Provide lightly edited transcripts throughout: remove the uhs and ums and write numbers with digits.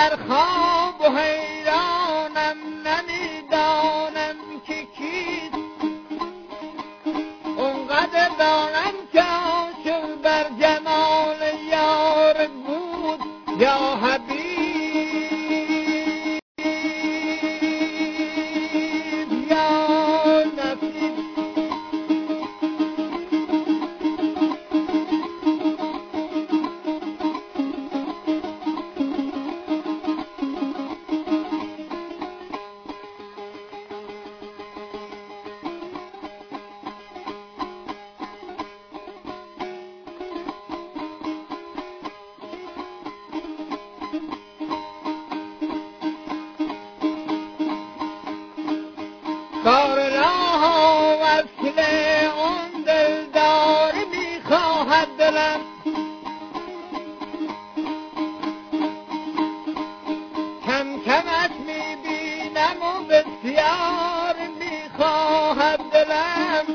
در خواب و حیرانم نمیدانم که کیست اونقدر دانم که عاشق بر جمال یار بود یا حبیب یا نصیب کار راه و وصل اون دلدار میخواهد دلم کم کمت میبینم و بسیار میخواهد دلم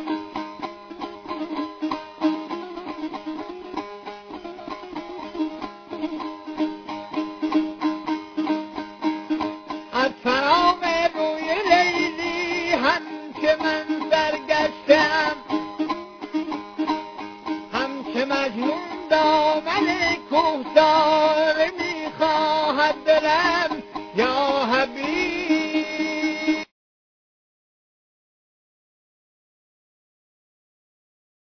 از فرام روی لیلی همچه من سرگشتم همچه مجنون دامن کوهسار میخواهد دلم